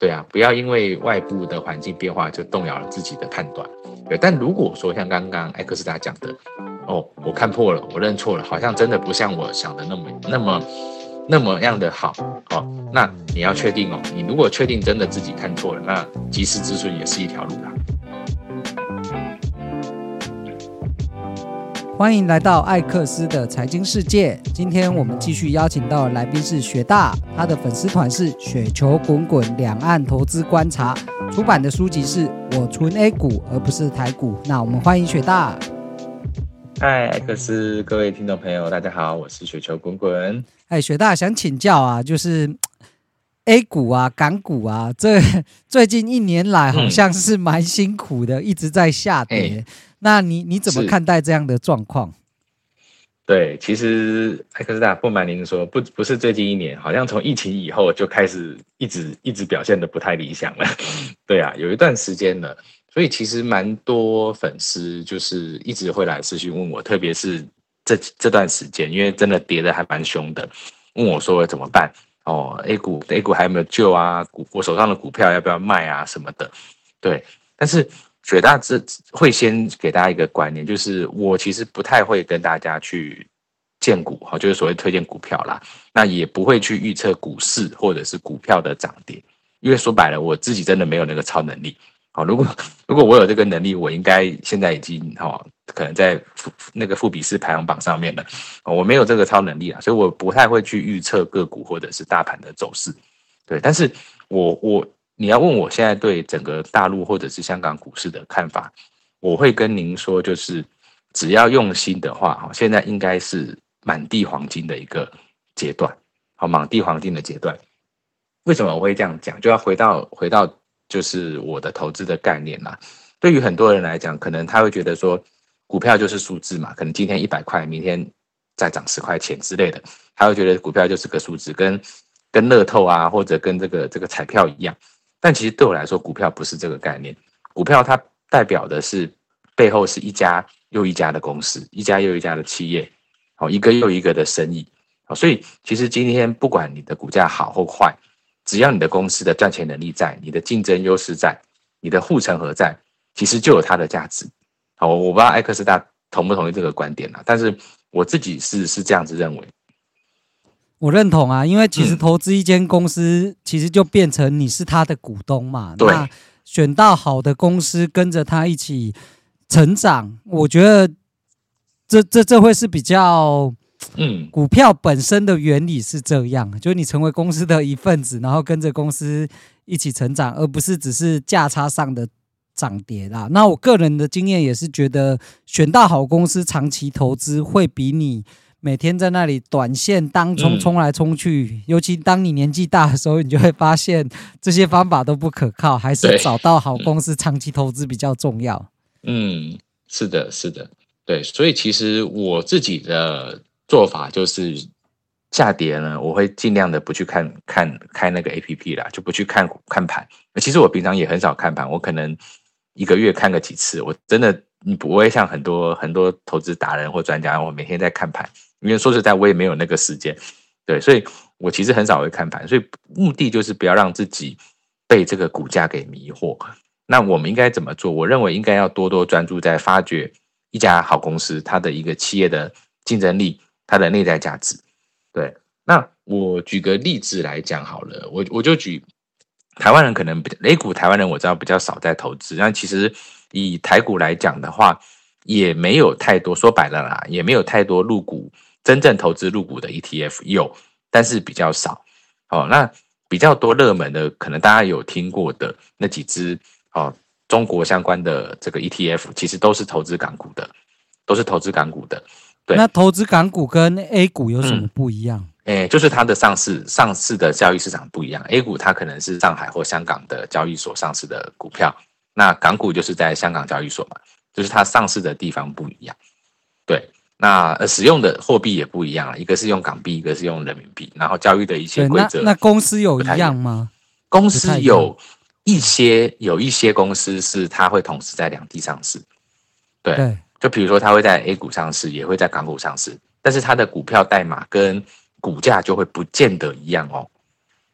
对啊，不要因为外部的环境变化就动摇了自己的判断。对，但如果说像刚刚艾克斯达讲的，我看破了，我认错了，好像真的不像我想的那么样的好，那你要确定你如果确定真的自己看错了，那及时止损也是一条路啦。 欢迎来到艾克斯的财经世界。今天我们继续邀请到的来宾是雪大，他的粉丝团是雪球滚滚两岸投资观察，出版的书籍是我纯 A 股而不是台股。那我们欢迎雪大。 嗨，艾克斯，各位听众朋友，大家好，我是雪球滚滚。 雪大想请教啊，就是 A 股啊、港股啊，最近1年来好像是蛮辛苦的，一直在下跌。那你怎么看待这样的状况？ 对，其实艾克斯大不瞒您说，不是最近1年，好像从疫情以后就开始一直表现得不太理想了。对啊，有一段时间了，所以其实蛮多粉丝就是一直会来私讯问我，特别是这段时间，因为真的跌得还蛮凶的，问我说怎么办？A 股还有没有救啊？我手上的股票要不要卖啊？什么的。对，但是雪大会先给大家一个观念，就是我其实不太会跟大家去荐股，就是所谓推荐股票啦，那也不会去预测股市或者是股票的涨跌，因为说白了，我自己真的没有那个超能力。如果我有这个能力，我应该现在已经可能在那个富比士排行榜上面了。我没有这个超能力啦，所以我不太会去预测个股或者是大盘的走势。对，但是你要问我现在对整个大陆或者是香港股市的看法，我会跟您说，就是只要用心的话，现在应该是满地黄金的一个阶段。满地黄金的阶段，为什么我会这样讲？就要回到就是我的投资的概念啦。对于很多人来讲，可能他会觉得说，股票就是数字嘛，可能今天100块，明天再涨10块钱之类的，他会觉得股票就是个数字，跟乐透啊，或者跟这个彩票一样。但其实对我来说，股票不是这个概念。股票它代表的是背后是一家又一家的公司，一家又一家的企业，一个又一个的生意。所以其实今天不管你的股价好或坏，只要你的公司的赚钱能力在，你的竞争优势在，你的护城河在，其实就有它的价值。我不知道艾克斯大同不同意这个观点啦，但是我自己是这样子认为。 我认同啊，因为其实投资一间公司，其实就变成你是他的股东嘛。 对， 那选到好的公司，跟着他一起成长，我觉得这会是比较，股票本身的原理是这样，就是你成为公司的一份子，然后跟着公司一起成长，而不是只是价差上的涨跌啦。那我个人的经验也是觉得，选到好公司，长期投资会比你每天在那里短线当冲来冲去，尤其当你年纪大的时候，你就会发现这些方法都不可靠，还是找到好公司长期投资比较重要。 是的，对，所以其实我自己的做法就是下跌呢，我会尽量的不去看那个 APP 啦，就不去看盘。其实我平常也很少看盘，我可能1个月看个几次，我真的不会像很多投资达人或专家，我每天在看盘。因为说实在，我也没有那个时间，对，所以我其实很少会看盘，所以目的就是不要让自己被这个股价给迷惑。那我们应该怎么做？我认为应该要多多专注在发掘一家好公司，它的一个企业的竞争力，它的内在价值。对，那我举个例子来讲好了，我就举台湾人可能 A 股台湾人我知道比较少在投资，但其实以台股来讲的话，也没有太多，说白了啦，也没有太多入股。真正投资入股的 ETF 有，但是比较少。那比较多热门的，可能大家有听过的那几支中国相关的这个 ETF， 其实都是投资港股的，对， 那投资港股跟 A 股有什么不一样？ 就是它的上市的交易市场不一样。A 股它可能是上海或香港的交易所上市的股票，那港股就是在香港交易所嘛，就是它上市的地方不一样。对。那使用的货币也不一样，一个是用港币，一个是用人民币，然后交易的一些规则。 那公司有一样吗？ 公司有一些公司是它会同时在2地上市，对，就比如说它会在 A 股上市，也会在港股上市，但是它的股票代码跟股价就会不见得一样哦。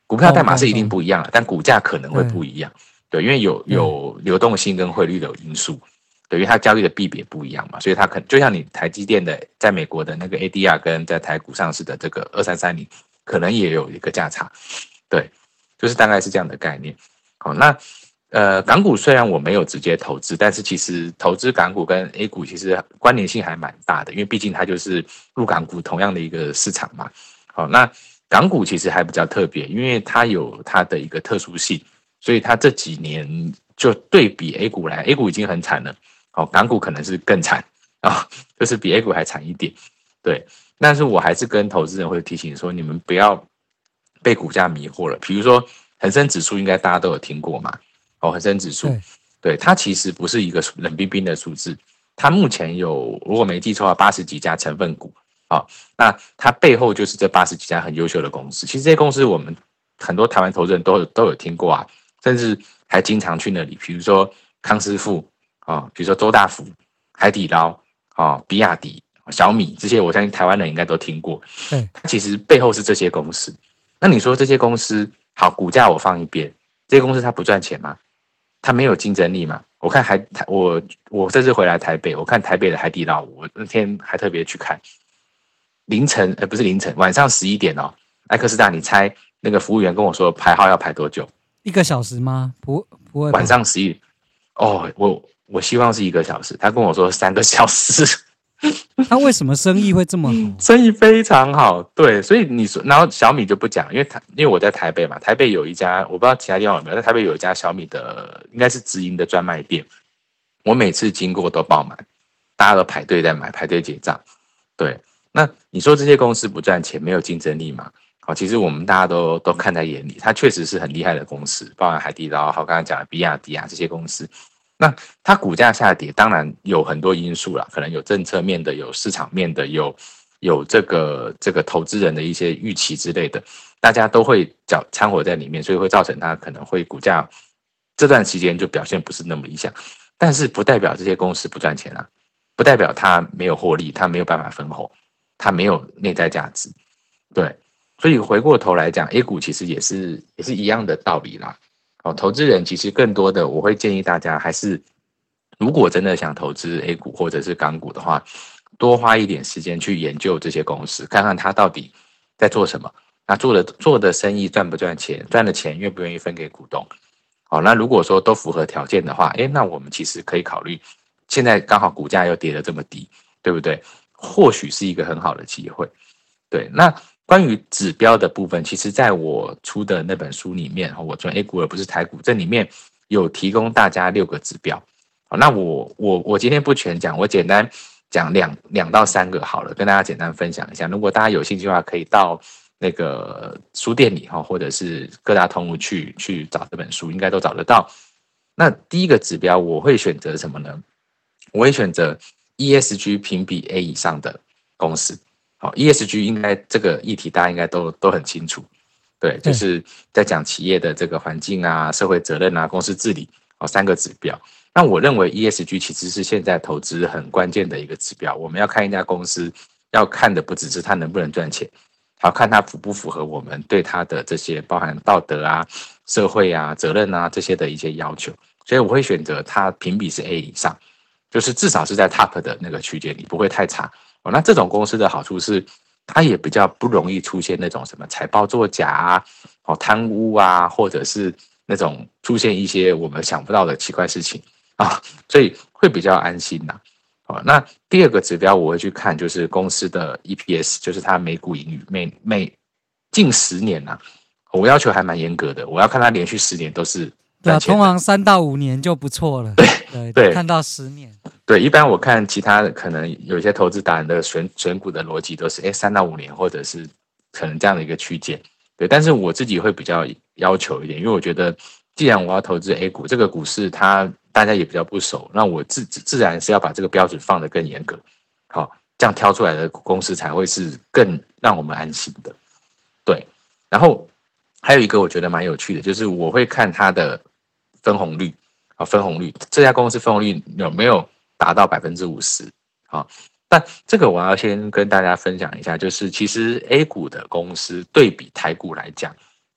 股票代码是一定不一样的，但股价可能会不一样。对，因为有流动性跟汇率的因素，对，因为它交易的币别不一样嘛，所以它可能就像你台积电的在美国的那个 ADR 跟在台股上市的这个2330，可能也有一个价差。对，就是大概是这样的概念。好，那港股虽然我没有直接投资，但是其实投资港股跟 A 股其实关联性还蛮大的，因为毕竟它就是入港股同样的一个市场嘛。好，那港股其实还比较特别，因为它有它的一个特殊性，所以它这几年就对比 A 股来 ，A 股已经很惨了，好，港股可能是更惨啊，就是比 A 股还惨一点。对，但是我还是跟投资人会提醒说，你们不要被股价迷惑了。比如说恒生指数，应该大家都有听过嘛。恒生指数，对，它其实不是一个冷冰冰的数字，它目前有，如果没记错的话，80几家成分股，那它背后就是这80几家很优秀的公司。其实这些公司我们很多台湾投资人都有听过啊，甚至还经常去那里，比如说康师傅比如说周大福、海底捞比亚迪、小米这些，我相信台湾人应该都听过。它其实背后是这些公司。那你说这些公司好，股价我放一边，这些公司它不赚钱吗？它没有竞争力嘛？我看我这次回来台北，我看台北的海底捞，我那天还特别去看，不是凌晨，晚上11点哦。艾克斯大，你猜那个服务员跟我说排号要排多久？1个小时吗？不会。晚上11点我希望是1个小时，他跟我说3个小时。 他为什么生意会这么好？ 生意非常好，对，所以你说，然后小米就不讲，因为我在台北嘛，台北有一家，我不知道其他地方有没有，在台北有一家小米的，应该是直营的专卖店，我每次经过都爆满，大家都排队在买，排队结账。对，那你说这些公司不赚钱，没有竞争力嘛？好，其实我们大家都看在眼里，它确实是很厉害的公司，包含海底捞，好，刚才讲的比亚迪啊这些公司。那它股价下跌，当然有很多因素啦，可能有政策面的，有市场面的，有这个投资人的一些预期之类的，大家都会掺和在里面，所以会造成它可能会股价这段时间就表现不是那么理想。但是不代表这些公司不赚钱啊，不代表它没有获利，它没有办法分红，它没有内在价值。对，所以回过头来讲 ，A 股其实也是一样的道理啦。投资人其实更多的，我会建议大家还是，如果真的想投资 A 股或者是港股的话，多花一点时间去研究这些公司，看看它到底在做什么，那做的生意赚不赚钱，赚的钱愿不愿意分给股东。好，那如果说都符合条件的话，那我们其实可以考虑，现在刚好股价又跌得这么低，对不对？或许是一个很好的机会。对，那关于指标的部分，其实在我出的那本书里面，我做 A 股而不是台股，这里面有提供大家6个指标。好，那我今天不全讲，我简单讲2到3个好了，跟大家简单分享一下。如果大家有兴趣的话，可以到那个书店里或者是各大通路去找这本书，应该都找得到。那第一个指标我会选择什么呢？我会选择 ESG 评比 A 以上的公司。好 ，ESG 应该这个议题大家应该都很清楚，对，就是在讲企业的这个环境啊、社会责任啊、公司治理3个指标。那我认为 ESG 其实是现在投资很关键的一个指标。我们要看一家公司，要看的不只是它能不能赚钱，好看它符不符合我们对它的这些包含道德啊、社会啊、责任啊这些的一些要求。所以我会选择它评比是 A 以上，就是至少是在 top 的那个区间里，不会太差。那这种公司的好处是，它也比较不容易出现那种什么财报作假啊、贪污啊，或者是那种出现一些我们想不到的奇怪事情啊，所以会比较安心呐。那第2个指标我会去看，就是公司的 EPS， 就是它每股盈余，每近10年呐，我要求还蛮严格的，我要看它连续10年都是赚钱的。 通常3到5年就不错了。对，看到10年。 对，一般我看其他可能有些投资达人的选股的逻辑都是3到5年，或者是可能这样的一个区间。对，但是我自己会比较要求一点，因为我觉得既然我要投资 A 股，这个股市它大家也比较不熟，那我自然是要把这个标准放得更严格。好，这样挑出来的公司才会是更让我们安心的。对，然后还有一个我觉得蛮有趣的，就是我会看它的分红率。分红率，这家公司分红率有没有达到50%？但这个我要先跟大家分享一下，就是其实 A 股的公司对比台股来讲，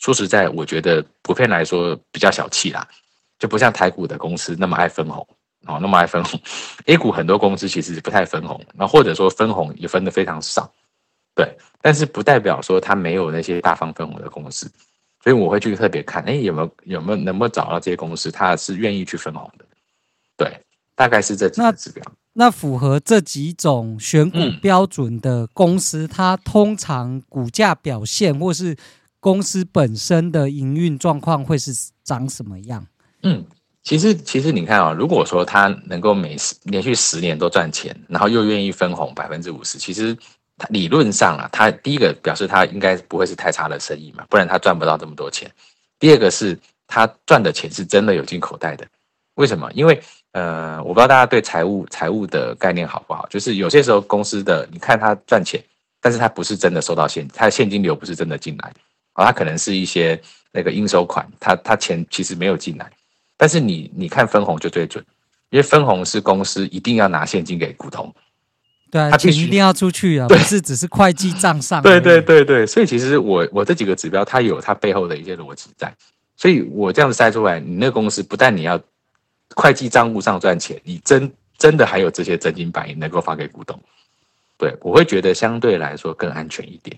说实在，我觉得普遍来说比较小气啦，就不像台股的公司那么爱分红。那么爱分红 ，A 股很多公司其实不太分红，那或者说分红也分得非常少，对，但是不代表说它没有那些大方分红的公司，所以我会去特别看，有没有能不能找到这些公司，它是愿意去分红的，对，大概是这几个指标。 那符合这几种选股标准的公司，它通常股价表现或是公司本身的营运状况会是长什么样？ 其实你看如果说他能够连续10年都赚钱，然后又愿意分红50%，其实理论上他第一个表示他应该不会是太差的生意嘛，不然他赚不到这么多钱。第二个是他赚的钱是真的有进口袋的。为什么？因为我不知道大家对财务的概念好不好，就是有些时候公司的你看他赚钱，但是他不是真的收到他的现金流不是真的进来，他可能是一些那个应收款，他钱其实没有进来。但是你看分红就最准，因为分红是公司一定要拿现金给股东， 对，钱一定要出去啊，不是只是会计账上。 对，所以其实我这几个指标，它有它背后的一些逻辑在，所以我这样子筛出来，你那个公司不但你要会计账务上赚钱，你真的还有这些真金白银能够发给股东，对，我会觉得相对来说更安全一点。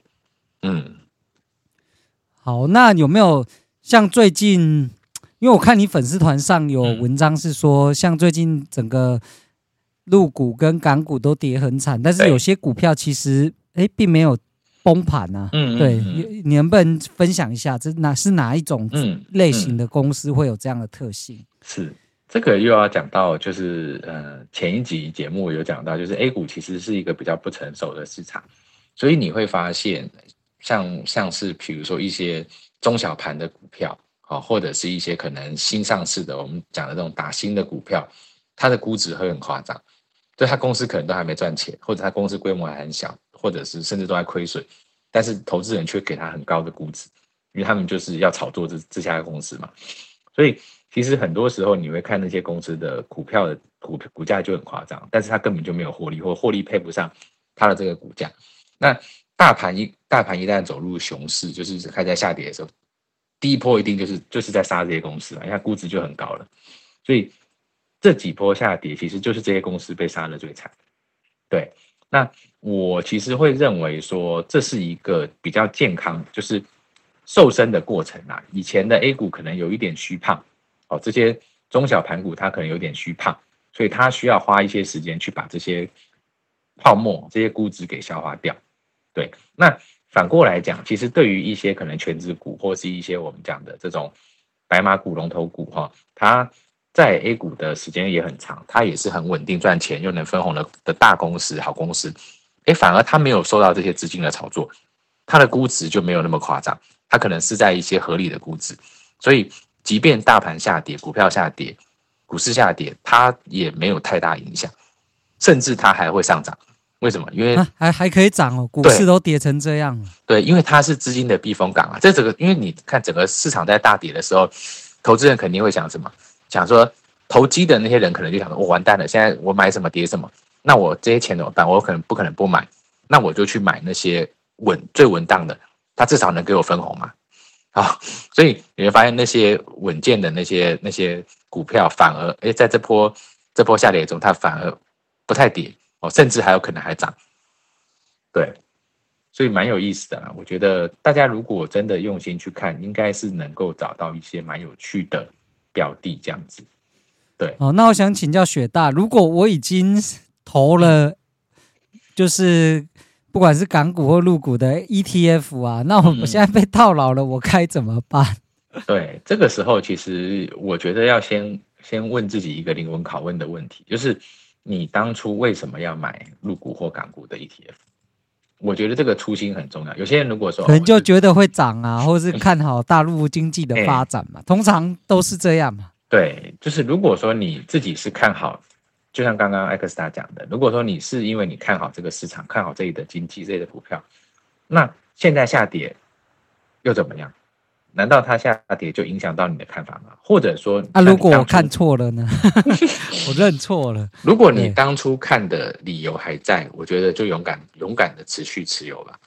好，那有没有像最近？因为我看你粉丝团上有文章是说，像最近整个陆股跟港股都跌很惨，但是有些股票其实并没有崩盘啊。对，你能不能分享一下，这是哪一种类型的公司会有这样的特性？ 是这个又要讲到，就是前一集节目有讲到，就是 A 股其实是一个比较不成熟的市场，所以你会发现像是比如说一些中小盘的股票。或者是一些可能新上市的，我们讲的这种打新的股票，它的估值会很夸张，就它公司可能都还没赚钱，或者它公司规模还很小，或者是甚至都在亏损，但是投资人却给它很高的估值，因为他们就是要炒作这家公司嘛。所以其实很多时候你会看那些公司的股票的股价就很夸张，但是它根本就没有获利，或获利配不上它的这个股价。那大盘一旦走入熊市，就是开始在下跌的时候，第一波一定就是在杀这些公司因为它估值就很高了，所以这几波下跌其实就是这些公司被杀得最惨。对，那我其实会认为说这是一个比较健康，就是瘦身的过程啊。以前的 A 股可能有一点虚胖，这些中小盘股它可能有点虚胖，所以它需要花一些时间去把这些泡沫、这些估值给消化掉。对，那反过来讲，其实对于一些可能全指股或是一些我们讲的这种白马股、龙头股它在 A 股的时间也很长，它也是很稳定赚钱又能分红的大公司、好公司，反而它没有受到这些资金的炒作，它的估值就没有那么夸张，它可能是在一些合理的估值，所以即便大盘下跌、股票下跌、股市下跌，它也没有太大影响，甚至它还会上涨。为什么？因为还可以涨哦，股市都跌成这样了。 对，因为它是资金的避风港啊。这整个，因为你看整个市场在大跌的时候，投资人肯定会想什么？想说投机的那些人可能就想说，我完蛋了，现在我买什么跌什么，那我这些钱怎么办？我不可能不买，那我就去买那些最稳当的，它至少能给我分红嘛。好，所以你会发现那些稳健的那些股票，反而在这波下跌中，它反而不太跌。甚至还有可能还涨，对，所以蛮有意思的啦。我觉得大家如果真的用心去看，应该是能够找到一些蛮有趣的标的这样子。对， 那我想请教雪大，如果我已经投了，就是不管是港股或陆股的 ETF 啊，那我现在被套牢了，我该怎么办？ 对，这个时候其实我觉得要先问自己一个灵魂拷问的问题，就是你当初为什么要买陆股或港股的 ETF？ 我觉得这个初心很重要。有些人如果说可能就觉得会涨啊，或是看好大陆经济的发展嘛，通常都是这样嘛。 对，就是如果说你自己是看好，就像刚刚艾克斯塔讲的，如果说你是因为你看好这个市场，看好这里的经济，这里的股票，那现在下跌又怎么样？难道它下跌就影响到你的看法吗？或者说如果我看错了呢？我认错了。 如果你当初看的理由还在，我觉得就勇敢的持续持有吧。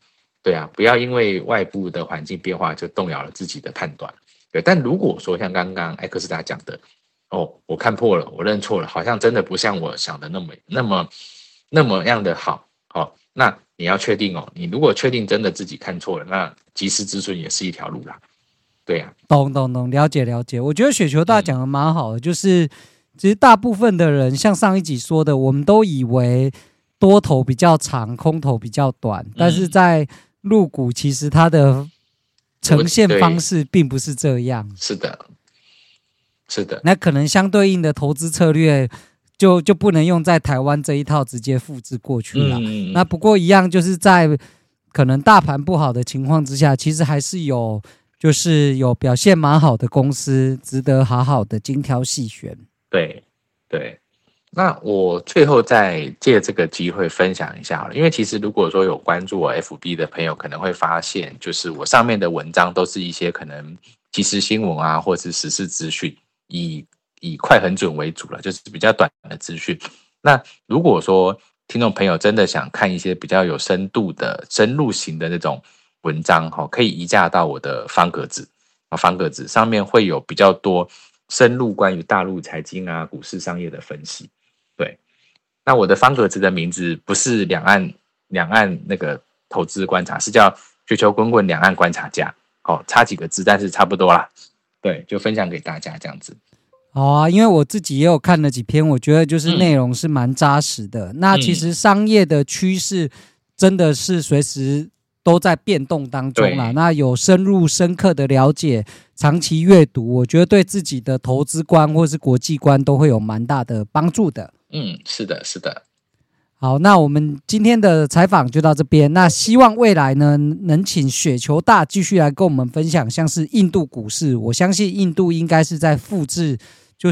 对啊，不要因为外部的环境变化就动摇了自己的判断。对，但如果说像刚刚艾克斯达讲的，我看破了，我认错了，好像真的不像我想的那么样的好，那你要确定你如果确定真的自己看错了，那及时止损也是一条路啦。对啊， 懂，了解。我觉得雪球大讲的蛮好的，就是其实大部分的人像上一集说的，我们都以为多头比较长，空头比较短，但是在陆股其实它的呈现方式并不是这样。 是的， 那可能相对应的投资策略就不能用在台湾这一套直接复制过去了。那不过一样，就是在可能大盘不好的情况之下，其实还是有表现蛮好的公司，值得好好的精挑细选。 对。那我最后再借这个机会分享一下好了，因为其实如果说有关注我 FB 的朋友，可能会发现，就是我上面的文章都是一些可能即时新闻啊，或者是时事资讯，以快很准为主了，就是比较短的资讯。那如果说听众朋友真的想看一些比较有深度的深入型的那种文章，可以移驾到我的方格子，方格子上面会有比较多深入关于大陆财经啊、股市商业的分析。对，那我的方格子的名字不是两岸那个投资观察，是叫雪球滚滚两岸观察家。差几个字，但是差不多啦。对，就分享给大家这样子。 好啊，因为我自己也有看了几篇，我觉得就是内容是蛮扎实的。那其实商业的趋势真的是随时都在变动当中啦。那有深入深刻的了解，长期阅读，我觉得对自己的投资观或是国际观都会有蛮大的帮助的。 是的。 好，那我们今天的采访就到这边。那希望未来呢，能请雪球大继续来跟我们分享，像是印度股市，我相信印度应该是在复制，就是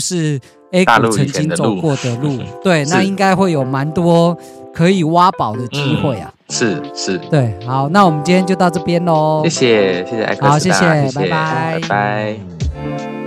A 股曾经走过的路。对，那应该会有蛮多可以挖宝的机会啊。 是。 对，好，那我们今天就到这边喽。 谢谢艾克斯达， 好，谢谢，拜拜拜。